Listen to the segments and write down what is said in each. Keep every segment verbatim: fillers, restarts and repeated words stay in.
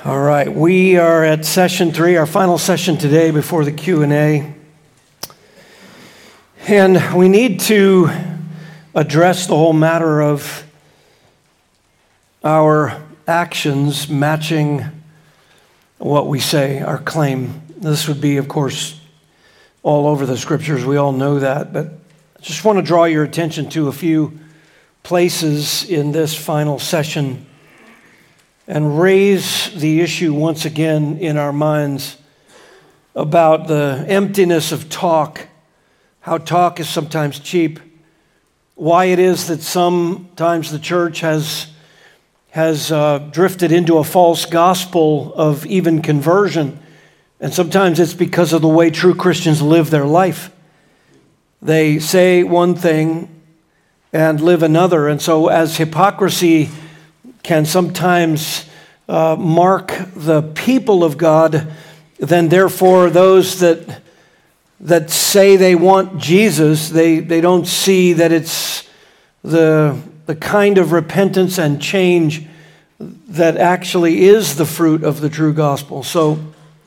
All right, we are at session three, our final session today before the Q and A. And we need to address the whole matter of our actions matching what we say, our claim. This would be, of course, all over the scriptures. We all know that, but I just want to draw your attention to a few places in this final session and raise the issue once again in our minds about the emptiness of talk, how talk is sometimes cheap, why it is that sometimes the church has, has uh, drifted into a false gospel of even conversion, and sometimes it's because of the way true Christians live their life. They say one thing and live another, and so as hypocrisy can sometimes uh, mark the people of God, then therefore those that that say they want Jesus, they, they don't see that it's the, the kind of repentance and change that actually is the fruit of the true gospel. So,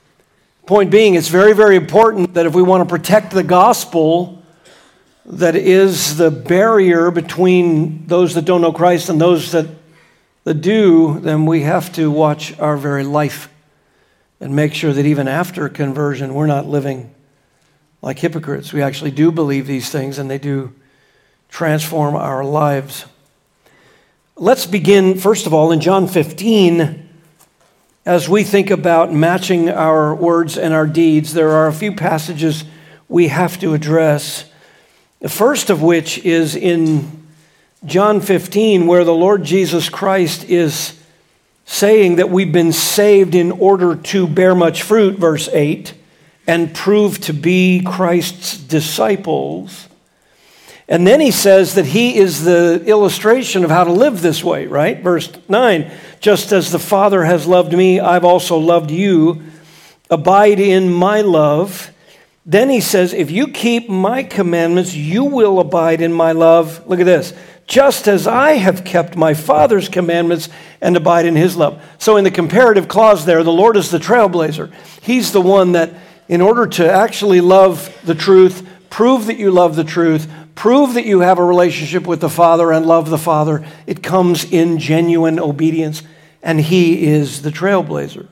point being, it's very, very important that if we want to protect the gospel that is the barrier between those that don't know Christ and those that that do, then we have to watch our very life and make sure that even after conversion, we're not living like hypocrites. We actually do believe these things, and they do transform our lives. Let's begin, first of all, in John fifteen. As we think about matching our words and our deeds, there are a few passages we have to address. The first of which is in John fifteen, where the Lord Jesus Christ is saying that we've been saved in order to bear much fruit, verse eight, and prove to be Christ's disciples. And then he says that he is the illustration of how to live this way, right? Verse nine, just as the Father has loved me, I've also loved you. Abide in my love. Then he says, if you keep my commandments, you will abide in my love. Look at this. Just as I have kept my Father's commandments and abide in his love. So in the comparative clause there, the Lord is the trailblazer. He's the one that, in order to actually love the truth, prove that you love the truth, prove that you have a relationship with the Father and love the Father, it comes in genuine obedience, and he is the trailblazer.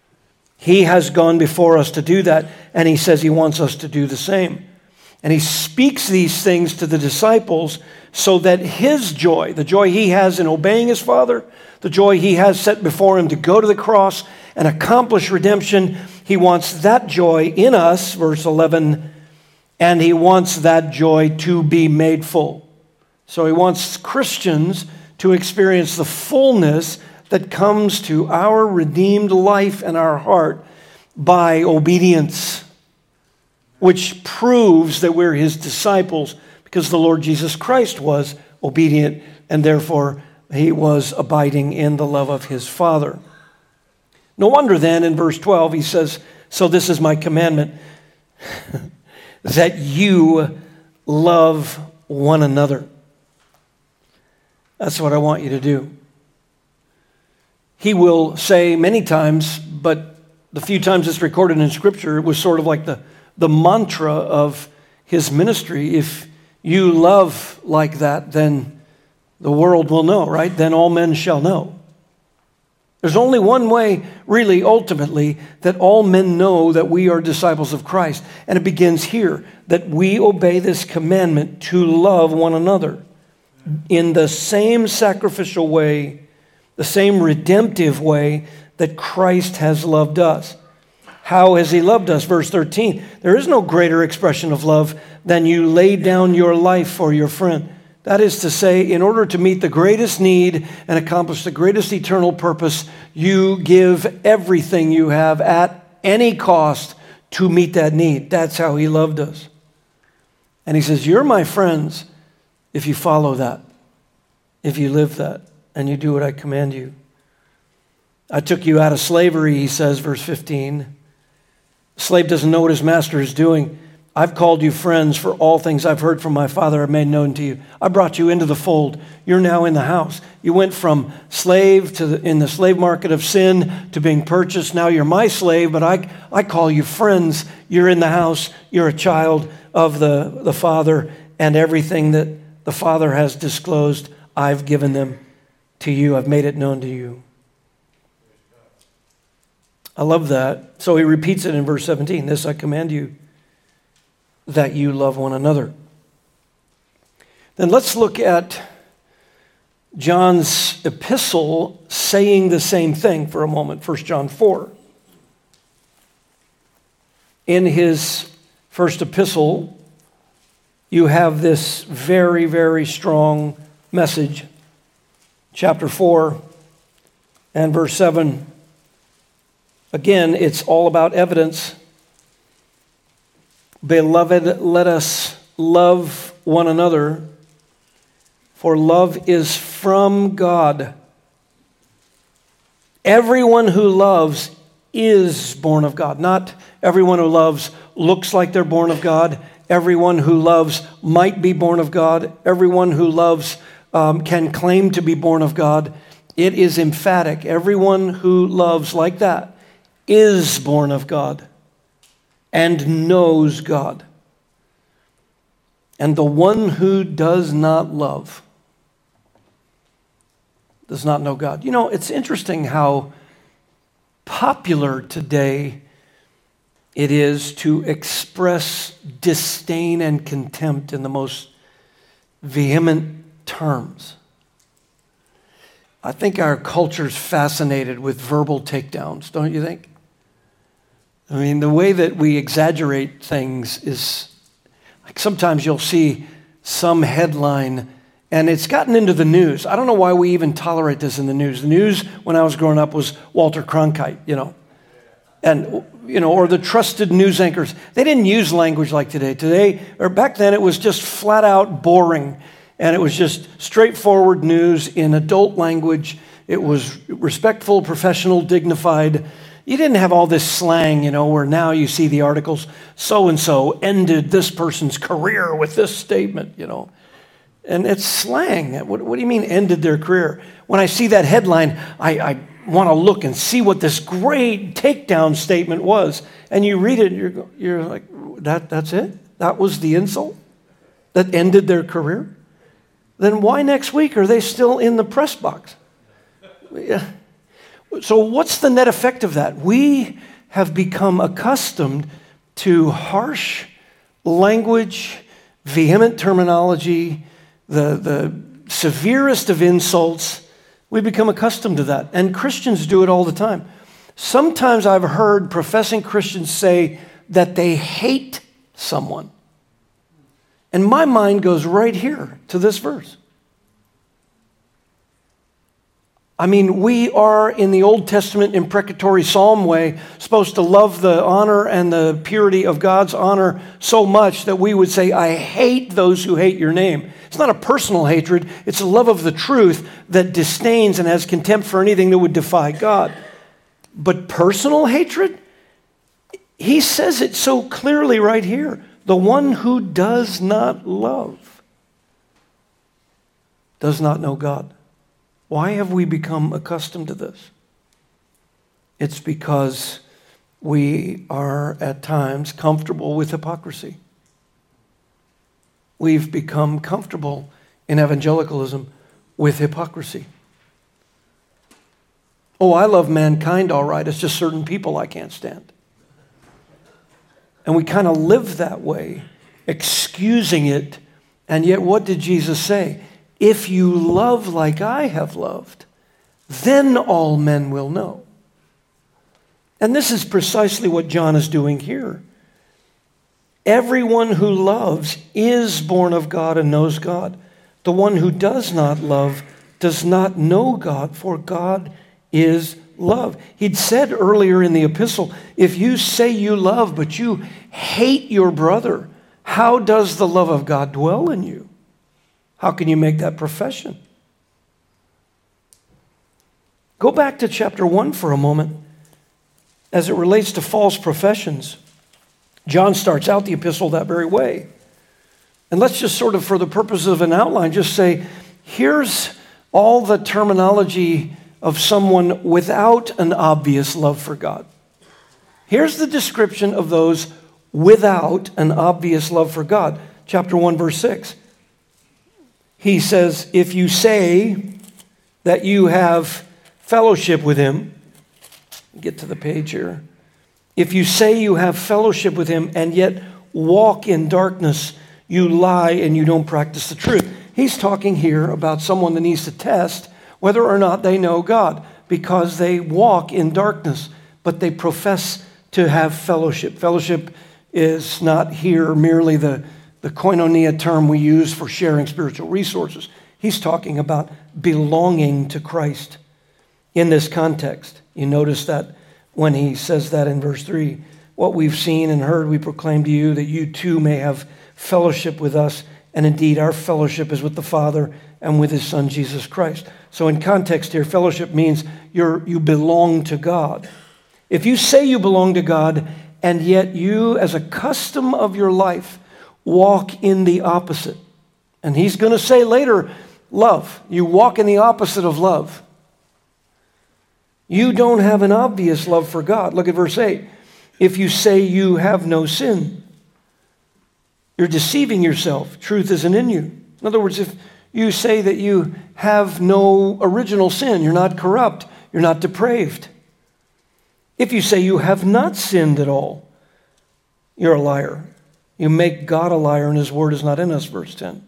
He has gone before us to do that, and he says he wants us to do the same. And he speaks these things to the disciples so that his joy, the joy he has in obeying his Father, the joy he has set before him to go to the cross and accomplish redemption, he wants that joy in us, verse eleven, and he wants that joy to be made full. So he wants Christians to experience the fullness that comes to our redeemed life and our heart by obedience, which proves that we're his disciples because the Lord Jesus Christ was obedient and therefore he was abiding in the love of his Father. No wonder then in verse twelve he says, so this is my commandment, that you love one another. That's what I want you to do. He will say many times, but the few times it's recorded in Scripture, it was sort of like the, the mantra of his ministry. If you love like that, then the world will know, right? Then all men shall know. There's only one way, really, ultimately, that all men know that we are disciples of Christ. And it begins here, that we obey this commandment to love one another in the same sacrificial way, the same redemptive way that Christ has loved us. How has he loved us? Verse thirteen, there is no greater expression of love than you lay down your life for your friend. That is to say, in order to meet the greatest need and accomplish the greatest eternal purpose, you give everything you have at any cost to meet that need. That's how he loved us. And he says, you're my friends if you follow that, if you live that, and you do what I command you. I took you out of slavery, he says, verse fifteen. The slave doesn't know what his master is doing. I've called you friends, for all things I've heard from my Father I've made known to you. I brought you into the fold. You're now in the house. You went from slave to the, in the slave market of sin to being purchased. Now you're my slave, but I, I call you friends. You're in the house. You're a child of the, the Father, and everything that the Father has disclosed, I've given them to you. I've made it known to you. I love that. So he repeats it in verse seventeen. This I command you, that you love one another. Then let's look at John's epistle saying the same thing for a moment. First John four. In his first epistle, you have this very, very strong message. Chapter four and verse seven. Again, it's all about evidence. Beloved, let us love one another, for love is from God. Everyone who loves is born of God. Not everyone who loves looks like they're born of God. Everyone who loves might be born of God. Everyone who loves um, can claim to be born of God. It is emphatic. Everyone who loves like that is born of God and knows God. And the one who does not love does not know God. You know, it's interesting how popular today it is to express disdain and contempt in the most vehement terms. I think our culture's fascinated with verbal takedowns, don't you think? I mean, the way that we exaggerate things is, like sometimes you'll see some headline and it's gotten into the news. I don't know why we even tolerate this in the news. The news when I was growing up was Walter Cronkite, you know, and, you know, or the trusted news anchors. They didn't use language like today. Today, or back then, it was just flat out boring. And it was just straightforward news in adult language. It was respectful, professional, dignified. You didn't have all this slang, you know, where now you see the articles, so-and-so ended this person's career with this statement, you know. And it's slang. What, what do you mean ended their career? When I see that headline, I, I want to look and see what this great takedown statement was. And you read it, you're, you're like, that, that's it? That was the insult that ended their career? Then why next week are they still in the press box? Yeah. So what's the net effect of that? We have become accustomed to harsh language, vehement terminology, the, the severest of insults. We become accustomed to that. And Christians do it all the time. Sometimes I've heard professing Christians say that they hate someone. And my mind goes right here to this verse. I mean, we are in the Old Testament imprecatory psalm way supposed to love the honor and the purity of God's honor so much that we would say, I hate those who hate your name. It's not a personal hatred. It's a love of the truth that disdains and has contempt for anything that would defy God. But personal hatred, he says it so clearly right here. The one who does not love does not know God. Why have we become accustomed to this? It's because we are at times comfortable with hypocrisy. We've become comfortable in evangelicalism with hypocrisy. Oh, I love mankind all right. It's just certain people I can't stand. And we kind of live that way, excusing it. And yet what did Jesus say? If you love like I have loved, then all men will know. And this is precisely what John is doing here. Everyone who loves is born of God and knows God. The one who does not love does not know God, for God is love. He'd said earlier in the epistle, if you say you love, but you hate your brother, how does the love of God dwell in you? How can you make that profession? Go back to chapter one for a moment as it relates to false professions. John starts out the epistle that very way. And let's just sort of, for the purpose of an outline, just say, here's all the terminology of someone without an obvious love for God. Here's the description of those without an obvious love for God. Chapter one, verse six. He says, if you say that you have fellowship with him, get to the page here. If you say you have fellowship with him and yet walk in darkness, you lie and you don't practice the truth. He's talking here about someone that needs to test whether or not they know God because they walk in darkness, but they profess to have fellowship. Fellowship is not here merely the, the koinonia term we use for sharing spiritual resources. He's talking about belonging to Christ in this context. You notice that when he says that in verse three, what we've seen and heard we proclaim to you, that you too may have fellowship with us, and indeed our fellowship is with the Father and with his Son, Jesus Christ. So in context here, fellowship means you're, you belong to God. If you say you belong to God, and yet you, as a custom of your life, walk in the opposite, and he's going to say later, love. You walk in the opposite of love. You don't have an obvious love for God. Look at verse eight. If you say you have no sin, you're deceiving yourself. Truth isn't in you. In other words, if you say that you have no original sin, you're not corrupt, you're not depraved. If you say you have not sinned at all, you're a liar. You make God a liar and his word is not in us, verse ten.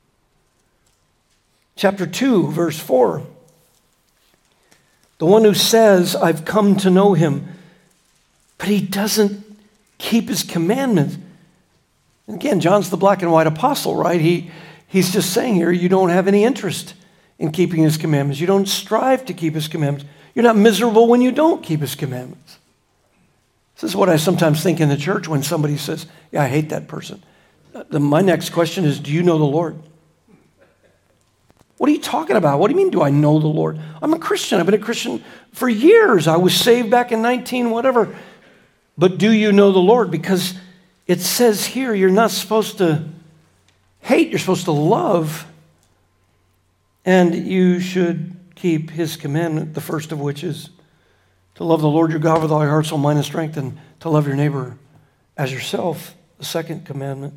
Chapter two, verse four. The one who says, I've come to know him, but he doesn't keep his commandments. And again, John's the black and white apostle, right? He, he's just saying here, you don't have any interest in keeping his commandments. You don't strive to keep his commandments. You're not miserable when you don't keep his commandments. This is what I sometimes think in the church when somebody says, yeah, I hate that person. The, my next question is, do you know the Lord? What are you talking about? What do you mean, do I know the Lord? I'm a Christian. I've been a Christian for years. I was saved back in nineteen whatever. But do you know the Lord? Because it says here you're not supposed to hate, you're supposed to love. And you should keep his commandment, the first of which is to love the Lord your God with all your heart, soul, mind, and strength, and to love your neighbor as yourself, the second commandment.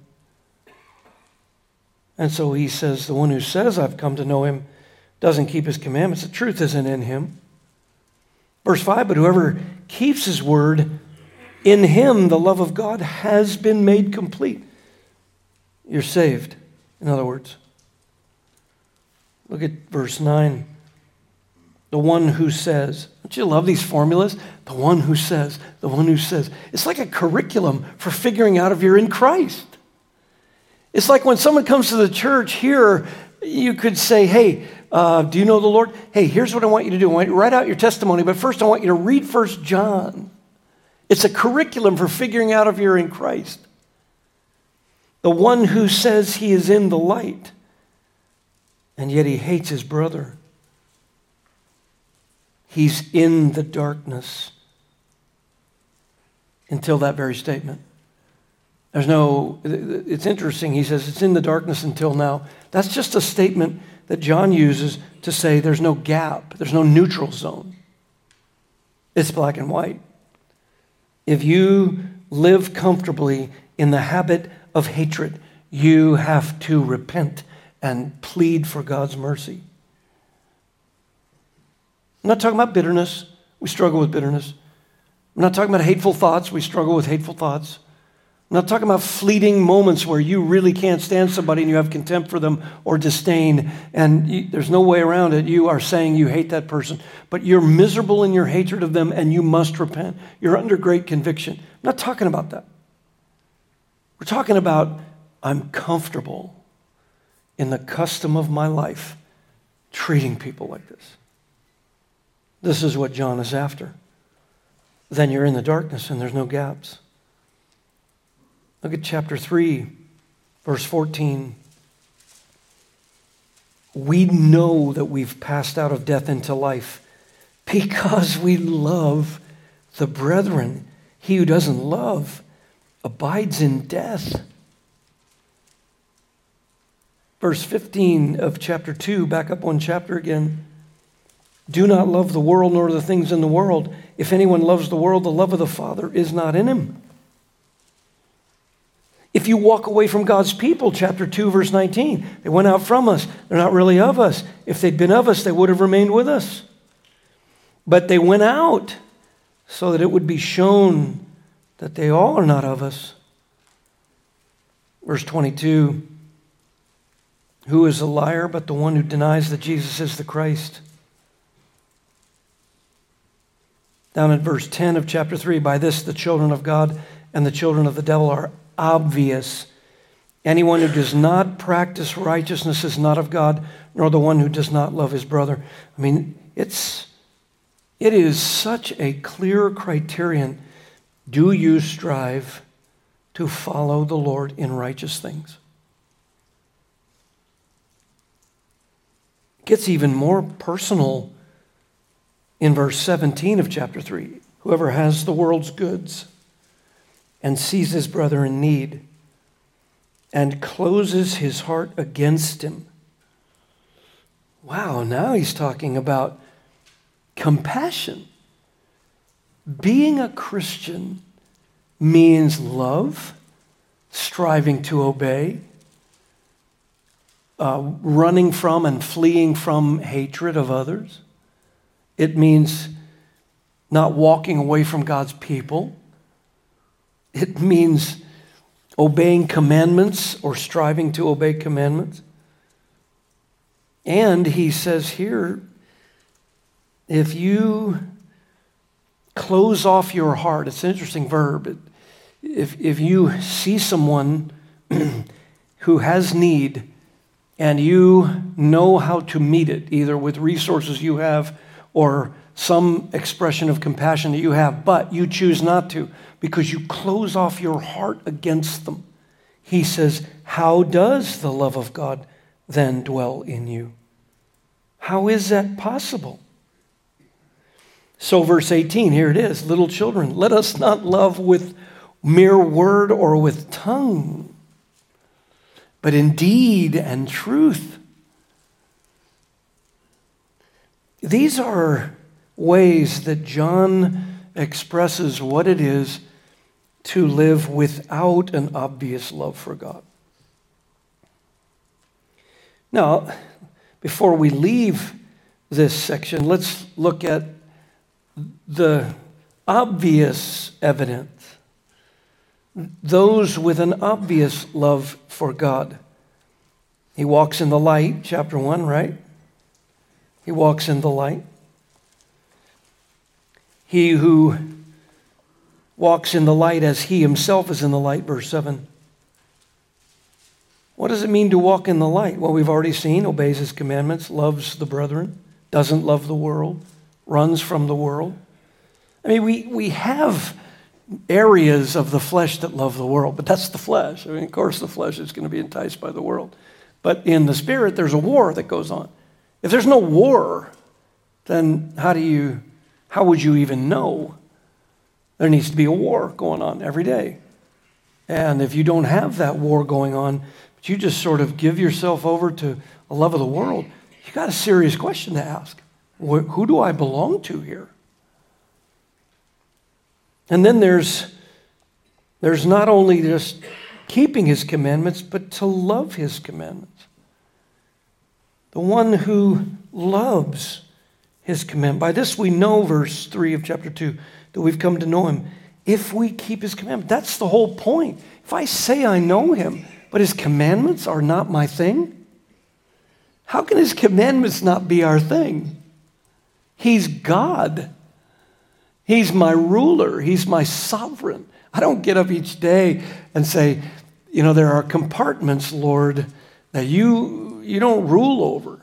And so he says, the one who says, I've come to know him, doesn't keep his commandments. The truth isn't in him. Verse five, but whoever keeps his word, in him the love of God has been made complete. You're saved, in other words. Look at verse nine. The one who says, don't you love these formulas? The one who says, the one who says. It's like a curriculum for figuring out if you're in Christ. It's like when someone comes to the church here, you could say, hey, uh, do you know the Lord? Hey, here's what I want you to do. I want you to write out your testimony, but first I want you to read First John. It's a curriculum for figuring out if you're in Christ. The one who says he is in the light, and yet he hates his brother. He's in the darkness until that very statement. There's no, it's interesting, he says it's in the darkness until now. That's just a statement that John uses to say there's no gap, there's no neutral zone. It's black and white. If you live comfortably in the habit of hatred, you have to repent and plead for God's mercy. I'm not talking about bitterness. We struggle with bitterness. I'm not talking about hateful thoughts. We struggle with hateful thoughts. I'm not talking about fleeting moments where you really can't stand somebody and you have contempt for them or disdain, and you, there's no way around it. You are saying you hate that person, but you're miserable in your hatred of them and you must repent. You're under great conviction. I'm not talking about that. We're talking about I'm comfortable in the custom of my life treating people like this. This is what John is after. Then you're in the darkness and there's no gaps. Look at chapter three, verse fourteen. We know that we've passed out of death into life because we love the brethren. He who doesn't love abides in death. Verse fifteen of chapter two, back up one chapter again. Do not love the world nor the things in the world. If anyone loves the world, the love of the Father is not in him. If you walk away from God's people, chapter two, verse nineteen, they went out from us. They're not really of us. If they'd been of us, they would have remained with us. But they went out so that it would be shown that they all are not of us. Verse twenty-two, who is a liar but the one who denies that Jesus is the Christ? Down at verse ten of chapter three, by this the children of God and the children of the devil are obvious. Anyone who does not practice righteousness is not of God, nor the one who does not love his brother. I mean, it's it is such a clear criterion. Do you strive to follow the Lord in righteous things? It gets even more personal in verse seventeen of chapter three. Whoever has the world's goods and sees his brother in need and closes his heart against him. Wow, now he's talking about compassion. Being a Christian means love, striving to obey, uh, running from and fleeing from hatred of others. It means not walking away from God's people. It means obeying commandments or striving to obey commandments. And he says here, if you close off your heart, it's an interesting verb. If, if you see someone who has need and you know how to meet it, either with resources you have or some expression of compassion that you have, but you choose not to because you close off your heart against them. He says, how does the love of God then dwell in you? How is that possible? So verse eighteen, here it is. Little children, let us not love with mere word or with tongue, but in deed and truth. These are ways that John expresses what it is to live without an obvious love for God. Now, before we leave this section, let's look at the obvious evidence. Those with an obvious love for God. He walks in the light, chapter one, right? He walks in the light. He who walks in the light as he himself is in the light, verse seven. What does it mean to walk in the light? Well, we've already seen, obeys his commandments, loves the brethren, doesn't love the world, runs from the world. I mean, we, we have areas of the flesh that love the world, but that's the flesh. I mean, of course, the flesh is going to be enticed by the world. But in the spirit, there's a war that goes on. If there's no war, then how do you, how would you even know? There needs to be a war going on every day. And if you don't have that war going on, but you just sort of give yourself over to a love of the world, you got a serious question to ask. Who do I belong to here? And then there's, there's not only just keeping his commandments, but to love his commandments. The one who loves his commandment. By this we know, verse three of chapter two, that we've come to know him if we keep his commandments. That's the whole point. If I say I know him, but his commandments are not my thing, how can his commandments not be our thing? He's God. He's my ruler. He's my sovereign. I don't get up each day and say, you know, there are compartments, Lord, that you, you don't rule over.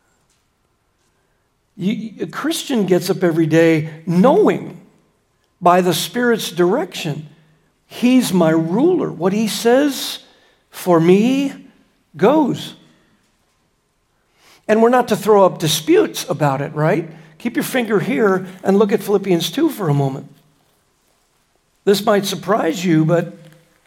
You, a Christian gets up every day knowing by the Spirit's direction, he's my ruler. What he says for me goes. And we're not to throw up disputes about it, right? Keep your finger here and look at Philippians two for a moment. This might surprise you, but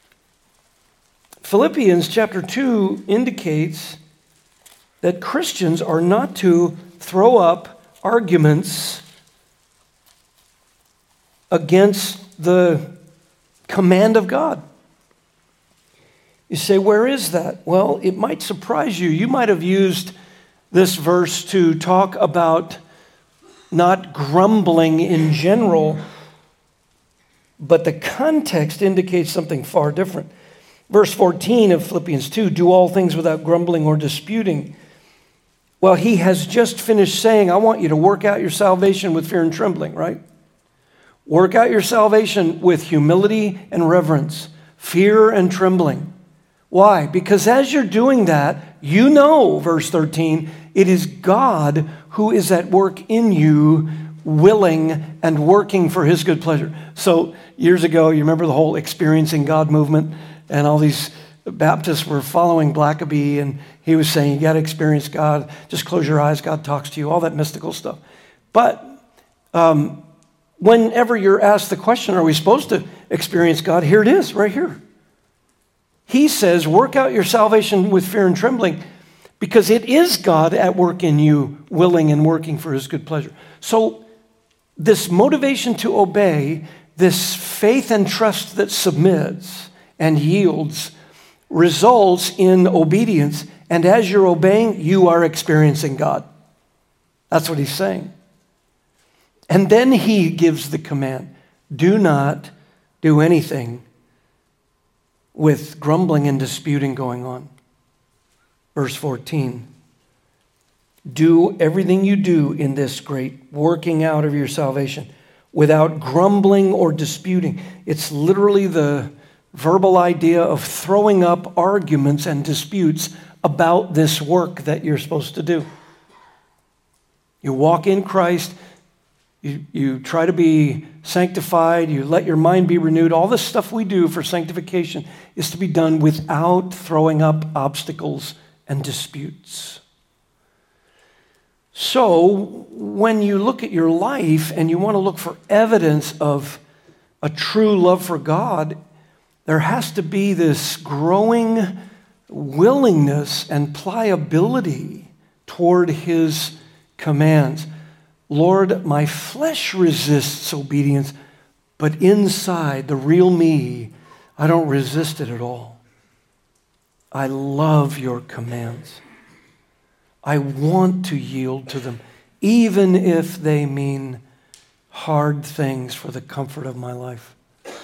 Philippians chapter two indicates that Christians are not to throw up arguments against the command of God. You say, where is that? Well, it might surprise you. You might have used this verse to talk about not grumbling in general, but the context indicates something far different. Verse fourteen of Philippians two, do all things without grumbling or disputing. Well, he has just finished saying, I want you to work out your salvation with fear and trembling, right? Work out your salvation with humility and reverence, fear and trembling. Why? Because as you're doing that, you know, verse thirteen, it is God who is at work in you, willing and working for his good pleasure. So years ago, you remember the whole Experiencing God movement, and all these Baptists were following Blackaby, and he was saying, you got to experience God. Just close your eyes, God talks to you, all that mystical stuff. But um, whenever you're asked the question, are we supposed to experience God? Here it is, right here. He says, work out your salvation with fear and trembling, because it is God at work in you, willing and working for his good pleasure. So this motivation to obey, this faith and trust that submits and yields, results in obedience. And as you're obeying, you are experiencing God. That's what he's saying. And then he gives the command, do not do anything with grumbling and disputing going on. Verse fourteen, do everything you do in this great working out of your salvation without grumbling or disputing. It's literally the verbal idea of throwing up arguments and disputes about this work that you're supposed to do. You walk in Christ, you, you try to be sanctified, you let your mind be renewed. All this stuff we do for sanctification is to be done without throwing up obstacles and disputes. So when you look at your life and you want to look for evidence of a true love for God, there has to be this growing willingness and pliability toward his commands. Lord, my flesh resists obedience, but inside, the real me, I don't resist it at all. I love your commands. I want to yield to them, even if they mean hard things for the comfort of my life.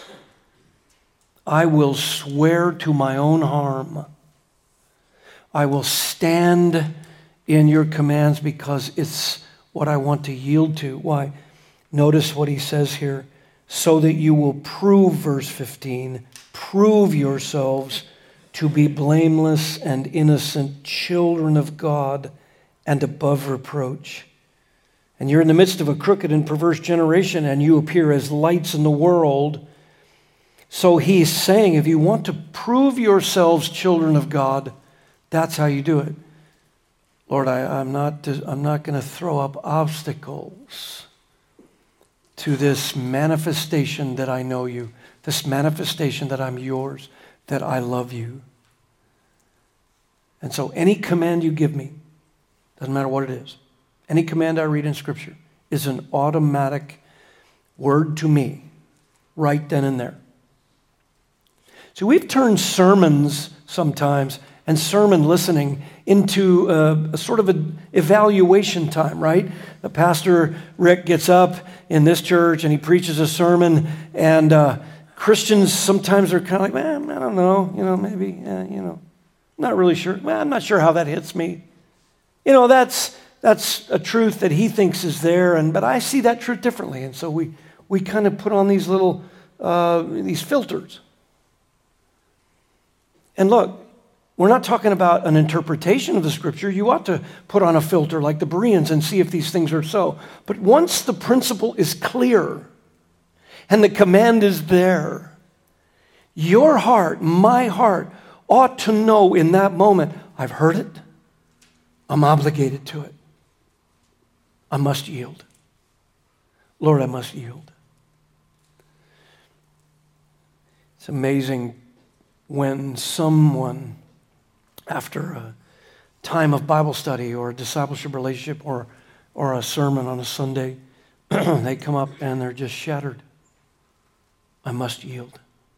I will swear to my own harm. I will stand in your commands because it's what I want to yield to. Why? Notice what he says here. So that you will prove, verse fifteen, prove yourselves to be blameless and innocent children of God and above reproach. And you're in the midst of a crooked and perverse generation, and you appear as lights in the world. So he's saying, if you want to prove yourselves children of God, that's how you do it. Lord, I, I'm not, I'm not going to throw up obstacles to this manifestation that I know you, this manifestation that I'm yours, that I love you. And so any command you give me, doesn't matter what it is, any command I read in Scripture is an automatic word to me right then and there. So we've turned sermons sometimes and sermon listening into a, a sort of an evaluation time, right? The pastor, Rick, gets up in this church and he preaches a sermon, and uh, Christians sometimes are kind of like, man, I don't know, you know, maybe, uh, you know, not really sure. Well, I'm not sure how that hits me. You know, that's that's a truth that he thinks is there, and but I see that truth differently, and so we we kind of put on these little uh, these filters. And look, we're not talking about an interpretation of the Scripture. You ought to put on a filter like the Bereans and see if these things are so. But once the principle is clear and the command is there, your heart, my heart, ought to know in that moment, I've heard it, I'm obligated to it. I must yield. Lord, I must yield. It's amazing when someone, after a time of Bible study or a discipleship relationship or, or a sermon on a Sunday, they come up and they're just shattered. I must yield.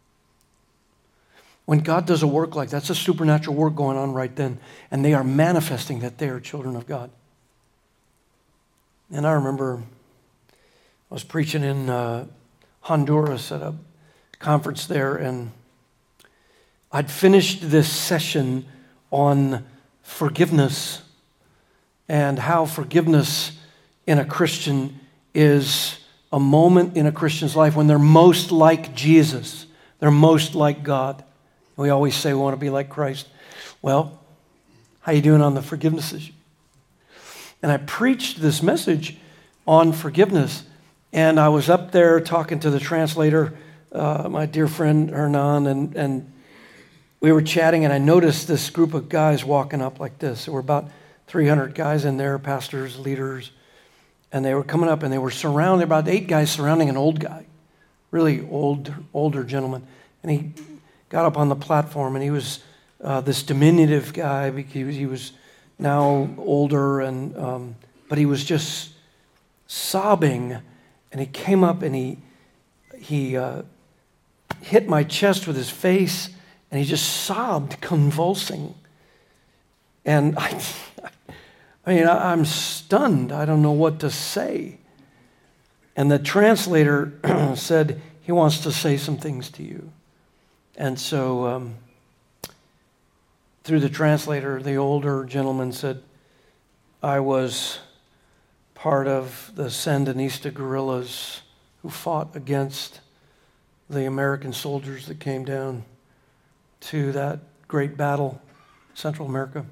When God does a work like that, that's a supernatural work going on right then, and they are manifesting that they are children of God. And I remember I was preaching in uh, Honduras at a conference there, and I'd finished this session on forgiveness and how forgiveness in a Christian is a moment in a Christian's life when they're most like Jesus. They're most like God. We always say we want to be like Christ. Well, how you doing on the forgiveness issue? And I preached this message on forgiveness, and I was up there talking to the translator, uh, my dear friend Hernan, and, and we were chatting, and I noticed this group of guys walking up like this. There were about three hundred guys in there, pastors, leaders, and they were coming up, and they were surrounded, about eight guys surrounding an old guy, really old, older gentleman. And he got up on the platform, and he was uh, this diminutive guy because he was now older, and um, but he was just sobbing. And he came up and he he uh, hit my chest with his face, and he just sobbed, convulsing. And I, I mean, I'm stunned. I don't know what to say. And the translator said he wants to say some things to you. And so um, through the translator, the older gentleman said, I was part of the Sandinista guerrillas who fought against the American soldiers that came down to that great battle, Central America.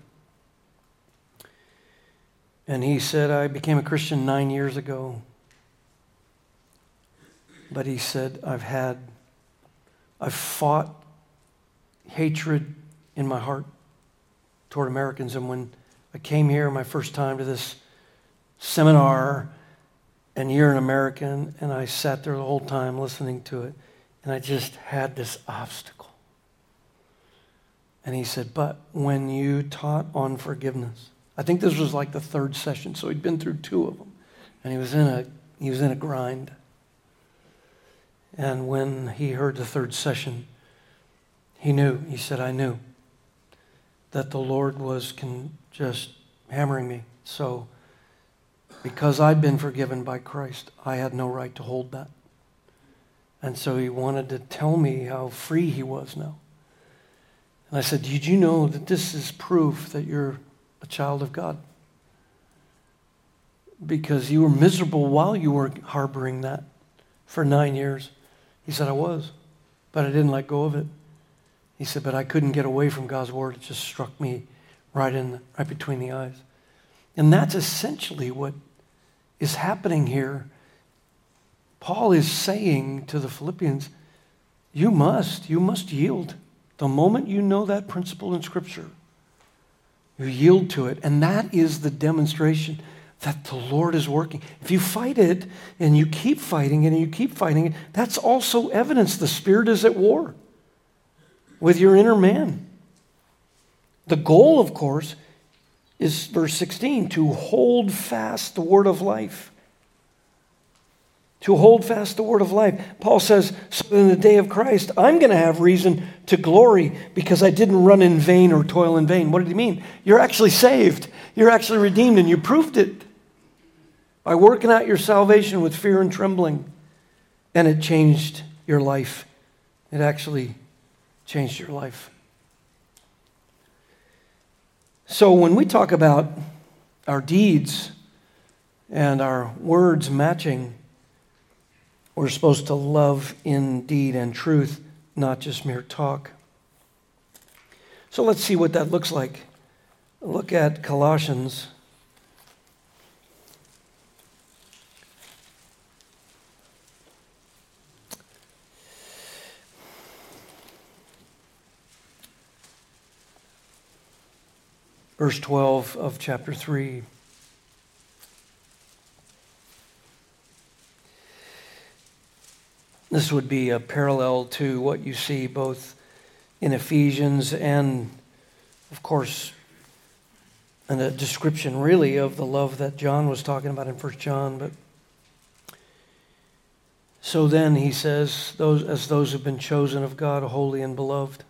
And he said, I became a Christian nine years ago. But he said, I've had I've fought hatred in my heart toward Americans. And when I came here my first time to this seminar, and you're an American, and I sat there the whole time listening to it, and I just had this obstacle. And he said, but when you taught on forgiveness, I think this was like the third session, so he'd been through two of them, and he was in a he was in a grind. And when he heard the third session, he knew, he said, I knew that the Lord was con- just hammering me. So because I'd been forgiven by Christ, I had no right to hold that. And so he wanted to tell me how free he was now. And I said, did you know that this is proof that you're a child of God? Because you were miserable while you were harboring that for nine years. He said, I was, but I didn't let go of it. He said, but I couldn't get away from God's word. It just struck me right in, right between the eyes. And that's essentially what is happening here. Paul is saying to the Philippians, you must, you must yield. The moment you know that principle in Scripture, you yield to it. And that is the demonstration that the Lord is working. If you fight it and you keep fighting it and you keep fighting it, that's also evidence the Spirit is at war with your inner man. The goal, of course, is verse sixteen, to hold fast the word of life. To hold fast the word of life. Paul says, so in the day of Christ, I'm going to have reason to glory because I didn't run in vain or toil in vain. What did he mean? You're actually saved. You're actually redeemed, and you proved it by working out your salvation with fear and trembling. And it changed your life. It actually changed your life. So when we talk about our deeds and our words matching, we're supposed to love in deed and truth, not just mere talk. So let's see what that looks like. Look at Colossians. Verse twelve of chapter three. This would be a parallel to what you see both in Ephesians, and of course, and a description really of the love that John was talking about in First John. But so then he says, those as those who've been chosen of God, holy and beloved,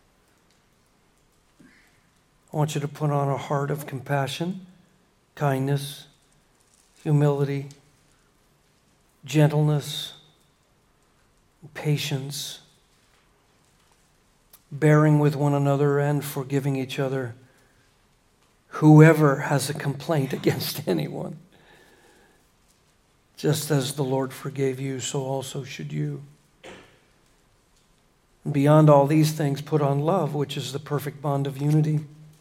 I want you to put on a heart of compassion, kindness, humility, gentleness, patience, bearing with one another and forgiving each other. Whoever has a complaint against anyone, just as the Lord forgave you, so also should you. And beyond all these things, put on love, which is the perfect bond of unity.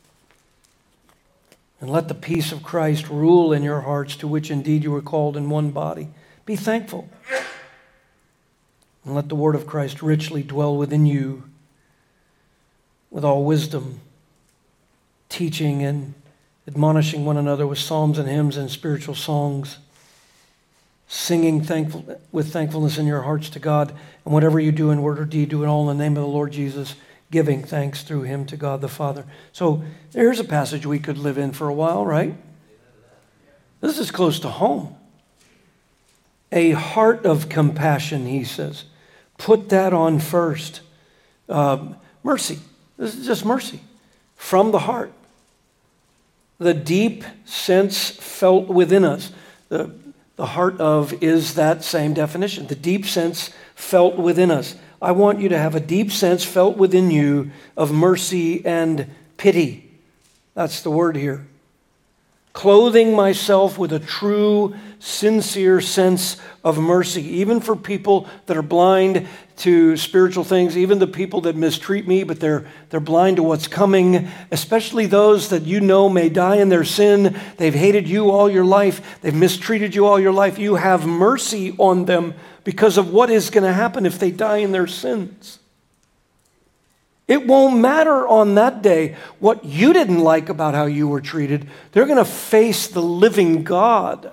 And let the peace of Christ rule in your hearts, to which indeed you were called in one body. Be thankful. And let the word of Christ richly dwell within you, with all wisdom, teaching and admonishing one another with psalms and hymns and spiritual songs, singing thankful, with thankfulness in your hearts to God. And whatever you do in word or deed, do it all in the name of the Lord Jesus, giving thanks through him to God the Father. So there's a passage we could live in for a while, right? This is close to home. A heart of compassion, he says. Put that on first. Um, mercy. This is just mercy from the heart. The deep sense felt within us. The, the heart of is that same definition. The deep sense felt within us. I want you to have a deep sense felt within you of mercy and pity. That's the word here. Clothing myself with a true, sincere sense of mercy, even for people that are blind to spiritual things, even the people that mistreat me, but they're, they're blind to what's coming, especially those that you know may die in their sin. They've hated you all your life. They've mistreated you all your life. You have mercy on them because of what is going to happen if they die in their sins. It won't matter on that day what you didn't like about how you were treated. They're going to face the living God.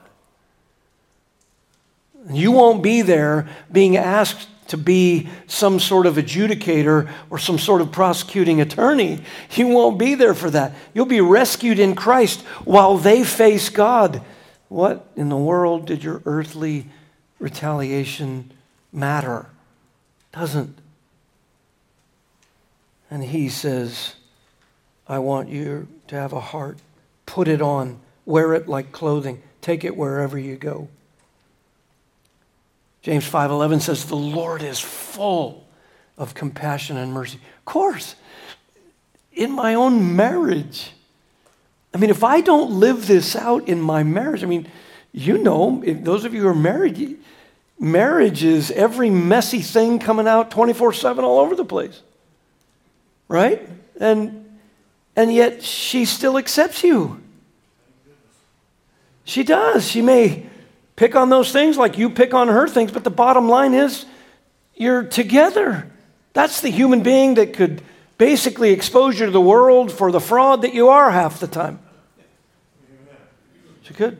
You won't be there being asked to be some sort of adjudicator or some sort of prosecuting attorney. You won't be there for that. You'll be rescued in Christ while they face God. What in the world did your earthly retaliation matter? Doesn't. And he says, I want you to have a heart. Put it on. Wear it like clothing. Take it wherever you go. James five eleven says, the Lord is full of compassion and mercy. Of course, in my own marriage. I mean, if I don't live this out in my marriage, I mean, you know, if those of you who are married, marriage is every messy thing coming out twenty-four seven all over the place. Right? And and yet she still accepts you. She does. She may pick on those things like you pick on her things, but the bottom line is you're together. That's the human being that could basically expose you to the world for the fraud that you are half the time. She could.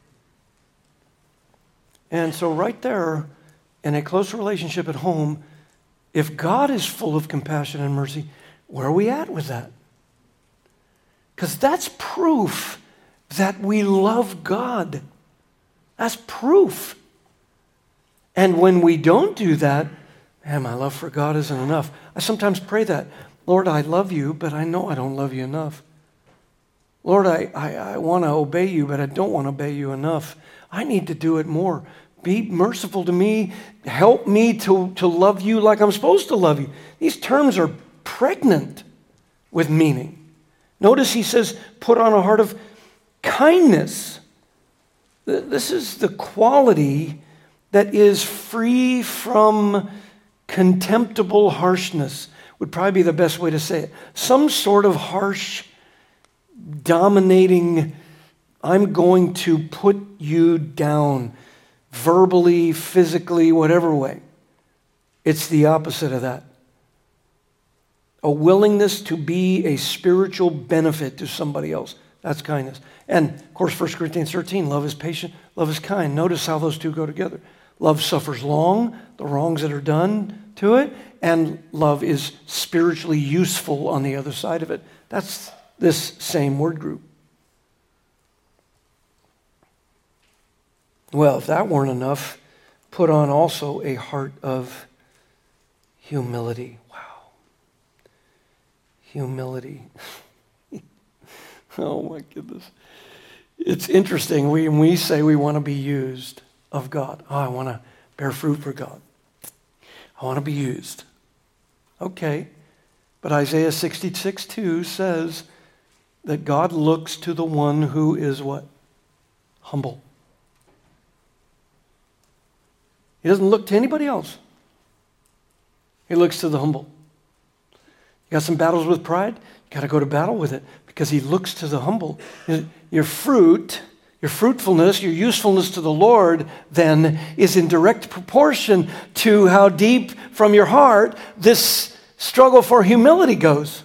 And so right there, in a close relationship at home, if God is full of compassion and mercy, where are we at with that? Because that's proof that we love God. That's proof. And when we don't do that, man, my love for God isn't enough. I sometimes pray that, Lord, I love you, but I know I don't love you enough. Lord, I, I, I want to obey you, but I don't want to obey you enough. I need to do it more. Be merciful to me. Help me to, to love you like I'm supposed to love you. These terms are pregnant with meaning. Notice he says, put on a heart of kindness. This is the quality that is free from contemptible harshness, would probably be the best way to say it. Some sort of harsh, dominating, I'm going to put you down, verbally, physically, whatever way. It's the opposite of that. A willingness to be a spiritual benefit to somebody else. That's kindness. And, of course, First Corinthians thirteen, love is patient, love is kind. Notice how those two go together. Love suffers long, the wrongs that are done to it, and love is spiritually useful on the other side of it. That's this same word group. Well, if that weren't enough, put on also a heart of humility. Wow. Humility. Oh my goodness. It's interesting. We, when we say we want to be used of God. Oh, I want to bear fruit for God. I want to be used. Okay. But Isaiah sixty-six two says that God looks to the one who is what? Humble. He doesn't look to anybody else. He looks to the humble. You got some battles with pride? You got to go to battle with it because he looks to the humble. Your fruit, your fruitfulness, your usefulness to the Lord then is in direct proportion to how deep from your heart this struggle for humility goes.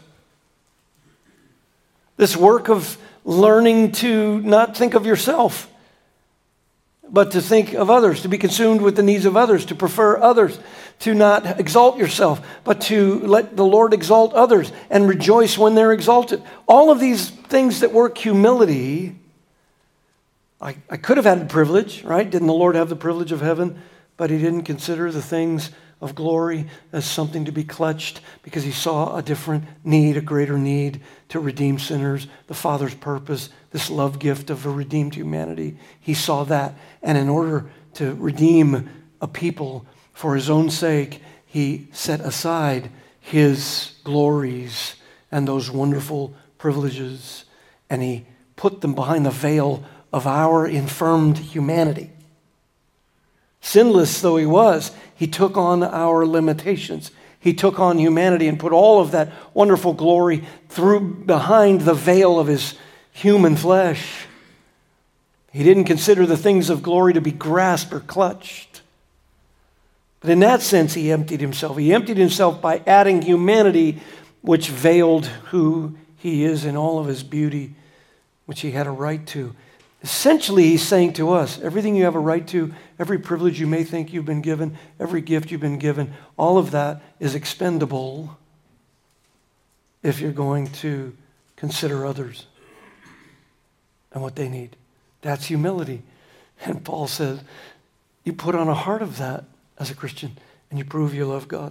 This work of learning to not think of yourself, but to think of others, to be consumed with the needs of others, to prefer others, to not exalt yourself, but to let the Lord exalt others and rejoice when they're exalted. All of these things that work humility, I, I could have had the privilege, right? Didn't the Lord have the privilege of heaven? But he didn't consider the things of glory as something to be clutched because he saw a different need, a greater need to redeem sinners, the Father's purpose, this love gift of a redeemed humanity. He saw that. And in order to redeem a people for his own sake, he set aside his glories and those wonderful privileges, and he put them behind the veil of our infirmed humanity. Sinless though he was, he took on our limitations. He took on humanity and put all of that wonderful glory through behind the veil of his human flesh. He didn't consider the things of glory to be grasped or clutched. But in that sense, he emptied himself. He emptied himself by adding humanity, which veiled who he is in all of his beauty, which he had a right to. Essentially, he's saying to us, everything you have a right to, every privilege you may think you've been given, every gift you've been given, all of that is expendable if you're going to consider others and what they need. That's humility. And Paul says, you put on a heart of that as a Christian, and you prove you love God.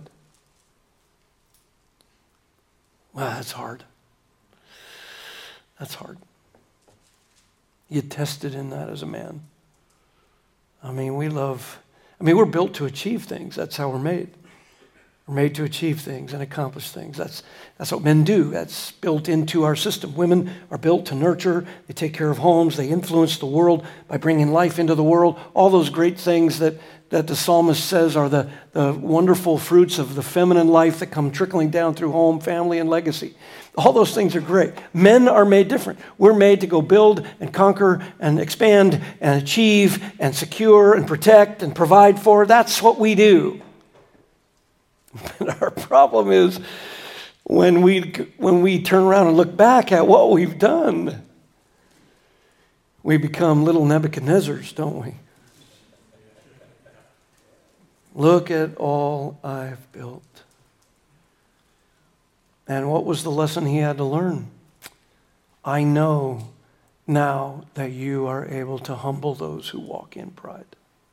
Wow, that's hard. That's hard. You tested in that as a man. I mean, we love, I mean, we're built to achieve things. That's how we're made. We're made to achieve things and accomplish things. That's, that's what men do. That's built into our system. Women are built to nurture. They take care of homes. They influence the world by bringing life into the world. All those great things that, that the psalmist says are the, the wonderful fruits of the feminine life that come trickling down through home, family, and legacy. All those things are great. Men are made different. We're made to go build and conquer and expand and achieve and secure and protect and provide for. That's what we do. But our problem is when we, when we turn around and look back at what we've done, we become little Nebuchadnezzars, don't we? Look at all I've built. And what was the lesson he had to learn? I know now that you are able to humble those who walk in pride.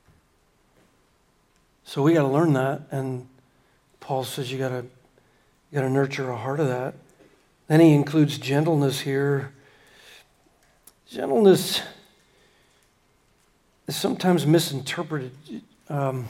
So we got to learn that, and Paul says you got to you got to nurture a heart of that. Then he includes gentleness here. Gentleness is sometimes misinterpreted. Um,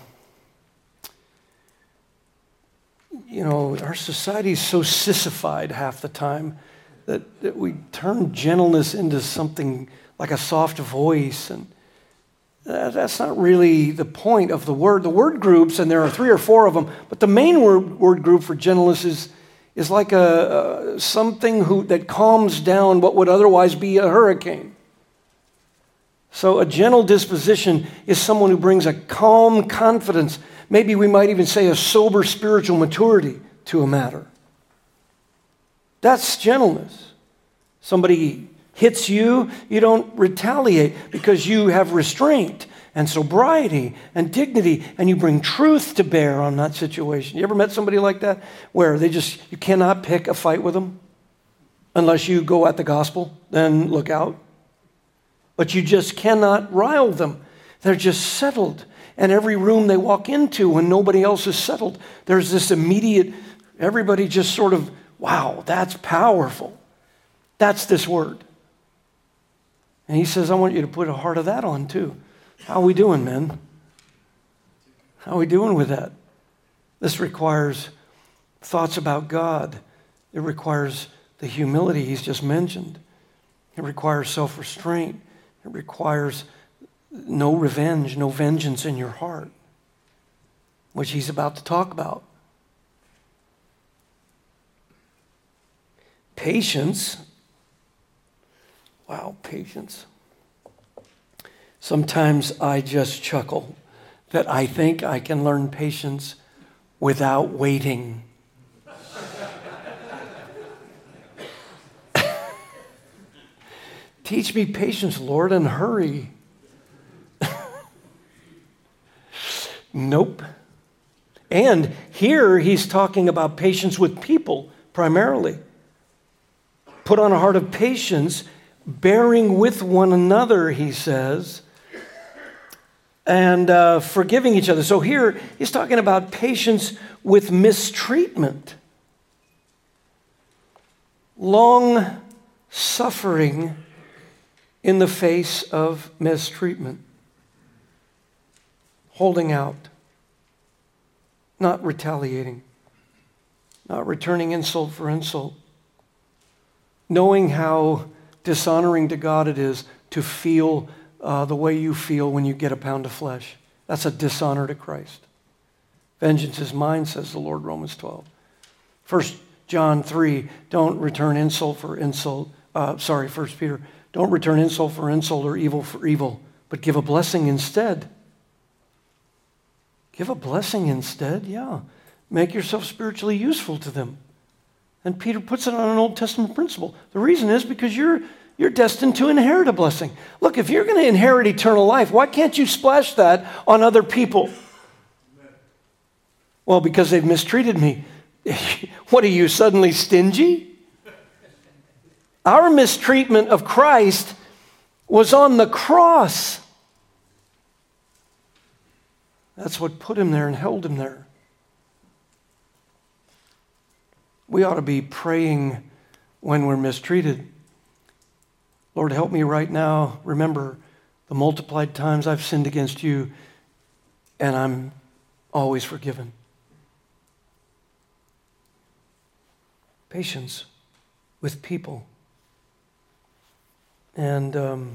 You know, our society is so sissified half the time that, that we turn gentleness into something like a soft voice. And that, that's not really the point of the word. The word groups, and there are three or four of them, but the main word, word group for gentleness is, is like a, a something who, that calms down what would otherwise be a hurricane. So a gentle disposition is someone who brings a calm confidence. Maybe we might even say a sober spiritual maturity to a matter. That's gentleness. Somebody hits you, you don't retaliate because you have restraint and sobriety and dignity, and you bring truth to bear on that situation. You ever met somebody like that where they just, you cannot pick a fight with them unless you go at the gospel? Then look out. But you just cannot rile them. They're just settled. And every room they walk into when nobody else is settled, there's this immediate, everybody just sort of, wow, that's powerful. That's this word. And he says, I want you to put a heart of that on too. How are we doing, men? How are we doing with that? This requires thoughts about God. It requires the humility he's just mentioned. It requires self-restraint. It requires no revenge, no vengeance in your heart, which he's about to talk about. Patience. Wow, patience. Sometimes I just chuckle that I think I can learn patience without waiting. Teach me patience, Lord, and hurry. Nope. And here he's talking about patience with people primarily. Put on a heart of patience, bearing with one another, he says, and uh, forgiving each other. So here he's talking about patience with mistreatment. Long suffering in the face of mistreatment. Holding out. Not retaliating. Not returning insult for insult. Knowing how dishonoring to God it is to feel uh, the way you feel when you get a pound of flesh. That's a dishonor to Christ. Vengeance is mine, says the Lord, Romans twelve. First John three, don't return insult for insult. Uh, sorry, First Peter, don't return insult for insult or evil for evil, but give a blessing instead. Give a blessing instead, yeah. Make yourself spiritually useful to them. And Peter puts it on an Old Testament principle. The reason is because you're, you're destined to inherit a blessing. Look, if you're going to inherit eternal life, why can't you splash that on other people? Well, because they've mistreated me. What are you, suddenly stingy? Our mistreatment of Christ was on the cross. That's what put him there and held him there. We ought to be praying when we're mistreated. Lord, help me right now. Remember the multiplied times I've sinned against you, and I'm always forgiven. Patience with people. And um,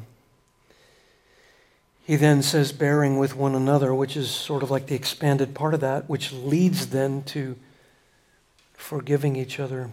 he then says, bearing with one another, which is sort of like the expanded part of that, which leads then to forgiving each other.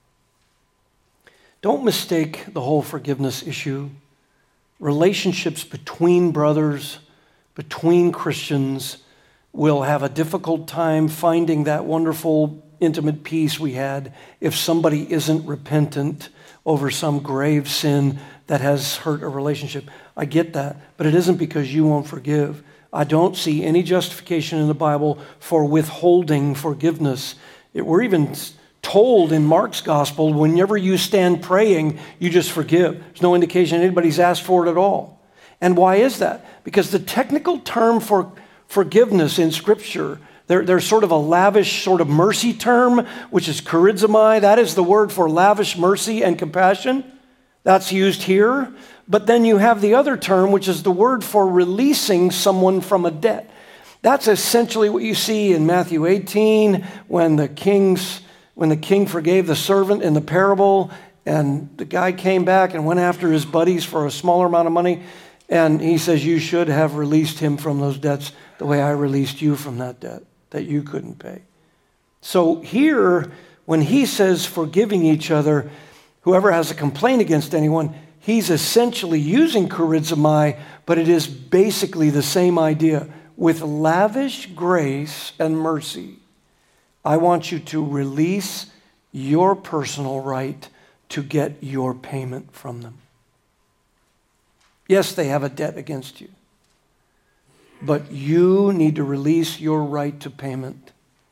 Don't mistake the whole forgiveness issue. Relationships between brothers, between Christians, will have a difficult time finding that wonderful, intimate peace we had if somebody isn't repentant over some grave sin that has hurt a relationship. I get that, but it isn't because you won't forgive. I don't see any justification in the Bible for withholding forgiveness. It, we're even told in Mark's gospel, whenever you stand praying, you just forgive. There's no indication anybody's asked for it at all. And why is that? Because the technical term for forgiveness in Scripture, there, there's sort of a lavish sort of mercy term, which is charizomai. That is the word for lavish mercy and compassion. That's used here. But then you have the other term, which is the word for releasing someone from a debt. That's essentially what you see in Matthew eighteen when the king's when the king forgave the servant in the parable, and the guy came back and went after his buddies for a smaller amount of money, and he says, you should have released him from those debts the way I released you from that debt that you couldn't pay. So here, when he says forgiving each other, whoever has a complaint against anyone, he's essentially using charizomai, but it is basically the same idea. With lavish grace and mercy, I want you to release your personal right to get your payment from them. Yes, they have a debt against you. But you need to release your right to payment.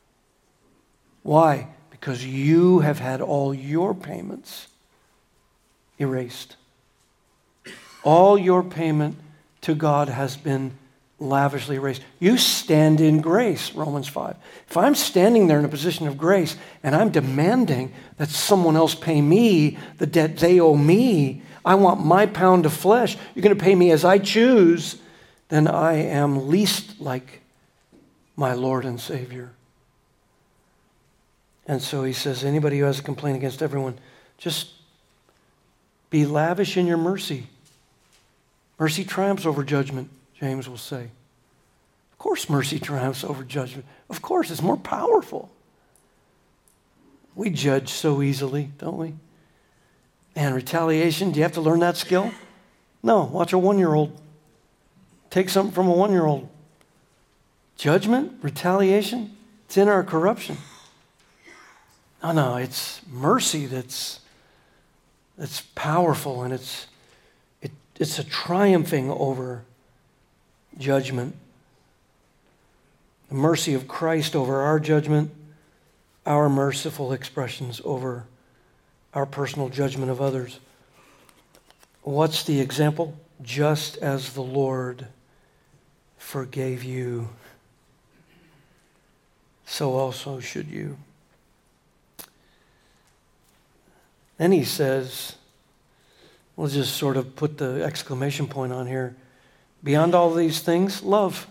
Why? Because you have had all your payments erased. All your payment to God has been lavishly erased. You stand in grace, Romans five. If I'm standing there in a position of grace and I'm demanding that someone else pay me the debt they owe me, I want my pound of flesh, you're going to pay me as I choose, then I am least like my Lord and Savior. And so he says, anybody who has a complaint against everyone, just be lavish in your mercy. Mercy triumphs over judgment, James will say. Of course mercy triumphs over judgment. Of course, it's more powerful. We judge so easily, don't we? And retaliation, do you have to learn that skill? No, watch a one-year-old. Take something from a one-year-old. Judgment, retaliation, it's in our corruption. No, no, it's mercy that's, that's powerful, and it's, it, it's a triumphing over judgment. The mercy of Christ over our judgment, our merciful expressions over our personal judgment of others. What's the example? Just as the Lord forgave you, so also should you. Then he says, we'll just sort of put the exclamation point on here, beyond all these things, love.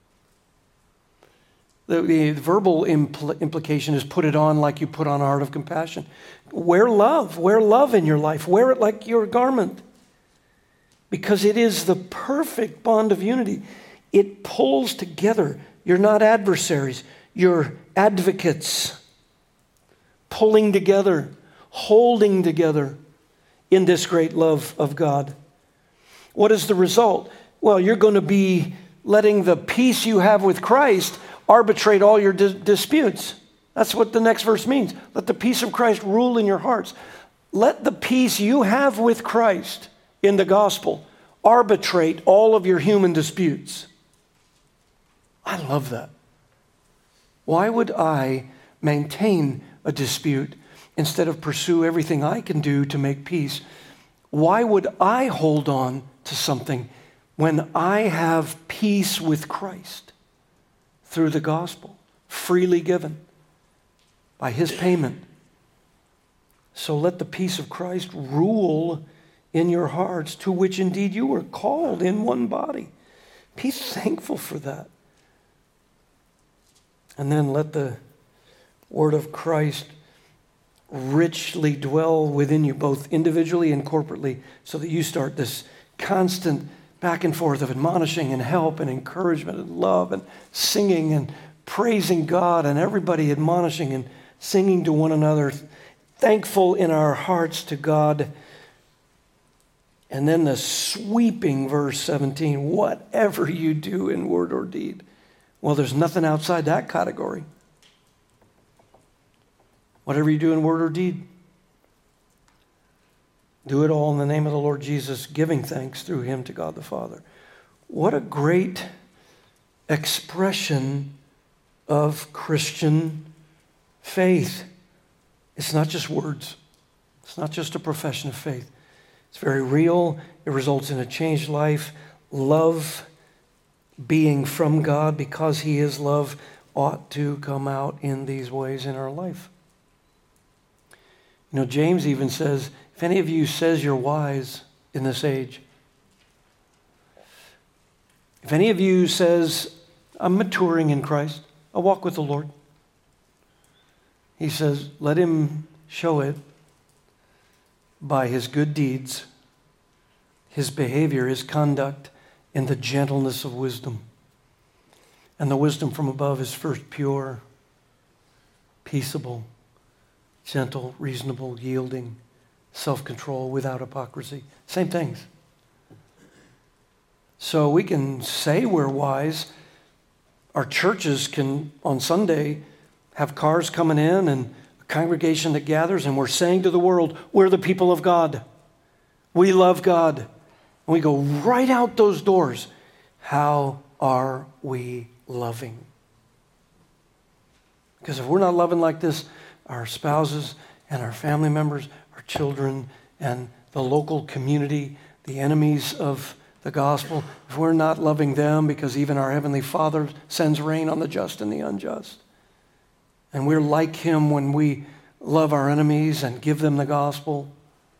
The, the verbal impl- implication is put it on like you put on a heart of compassion. Wear love. Wear love in your life. Wear it like your garment. Because it is the perfect bond of unity. It pulls together. You're not adversaries. You're advocates. Pulling together. Holding together in this great love of God. What is the result? Well, you're going to be letting the peace you have with Christ arbitrate all your dis- disputes. That's what the next verse means. Let the peace of Christ rule in your hearts. Let the peace you have with Christ in the gospel arbitrate all of your human disputes. I love that. Why would I maintain a dispute instead of pursue everything I can do to make peace? Why would I hold on to something when I have peace with Christ through the gospel, freely given by his payment? So let the peace of Christ rule in your hearts, to which indeed you were called in one body. Be thankful for that. And then let the word of Christ richly dwell within you, both individually and corporately, so that you start this constant back and forth of admonishing and help and encouragement and love and singing and praising God, and everybody admonishing and singing to one another, thankful in our hearts to God. And then the sweeping verse seventeen, whatever you do in word or deed. Well, there's nothing outside that category. Whatever you do in word or deed, do it all in the name of the Lord Jesus, giving thanks through him to God the Father. What a great expression of Christian faith. It's not just words. It's not just a profession of faith. It's very real. It results in a changed life. Love, being from God because he is love, ought to come out in these ways in our life. You know, James even says, if any of you says you're wise in this age, if any of you says, I'm maturing in Christ, I walk with the Lord, he says, let him show it by his good deeds, his behavior, his conduct, and the gentleness of wisdom. And the wisdom from above is first pure, peaceable, gentle, reasonable, yielding, self-control, without hypocrisy. Same things. So we can say we're wise. Our churches can, on Sunday, have cars coming in and a congregation that gathers, and we're saying to the world, we're the people of God. We love God. And we go right out those doors. How are we loving? Because if we're not loving like this, our spouses and our family members, our children, and the local community, the enemies of the gospel, if we're not loving them because even our Heavenly Father sends rain on the just and the unjust, and we're like Him when we love our enemies and give them the gospel,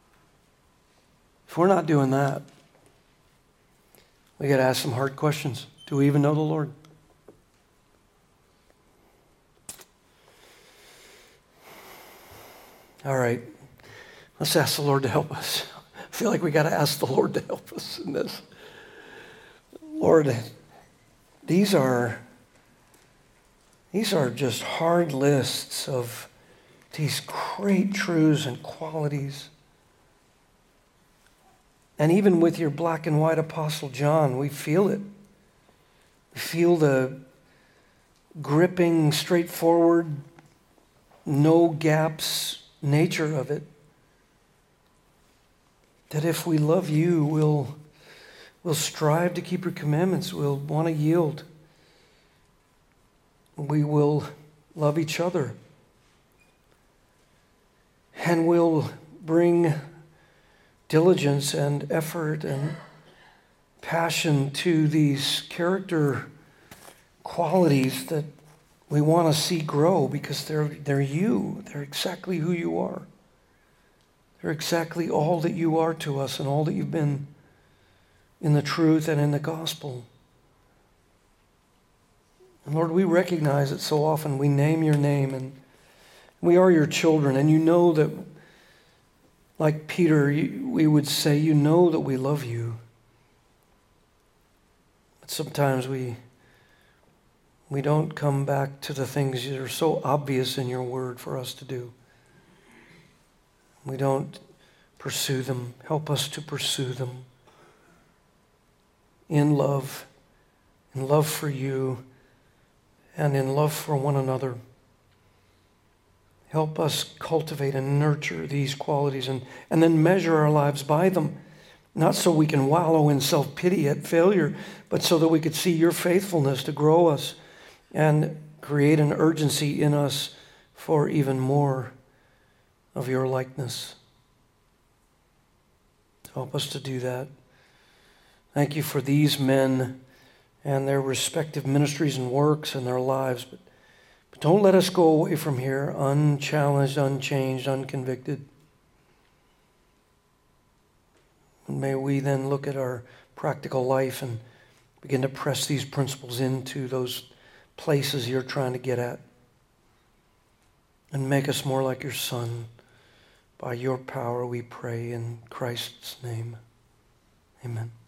if we're not doing that, we got to ask some hard questions. Do we even know the Lord? All right, let's ask the Lord to help us. I feel like we got to ask the Lord to help us in this. Lord, these are these are just hard lists of these great truths and qualities. And even with your black and white Apostle John, we feel it. We feel the gripping, straightforward, no gaps nature of it. That if we love you, we'll, we'll strive to keep your commandments. We'll want to yield. We will love each other. And we'll bring diligence and effort and passion to these character qualities that we want to see grow because they're, they're you. They're exactly who you are. They're exactly all that you are to us and all that you've been in the truth and in the gospel. And Lord, we recognize that so often we name your name and we are your children, and you know that, like Peter, we would say, you know that we love you. But sometimes we we don't come back to the things that are so obvious in your word for us to do. We don't pursue them. Help us to pursue them in love, in love for you, and in love for one another. Help us cultivate and nurture these qualities and, and then measure our lives by them. Not so we can wallow in self-pity at failure, but so that we could see your faithfulness to grow us and create an urgency in us for even more of your likeness. Help us to do that. Thank you for these men and their respective ministries and works and their lives. But, but don't let us go away from here unchallenged, unchanged, unconvicted. And may we then look at our practical life and begin to press these principles into those places you're trying to get at. And make us more like your Son. By your power we pray in Christ's name. Amen.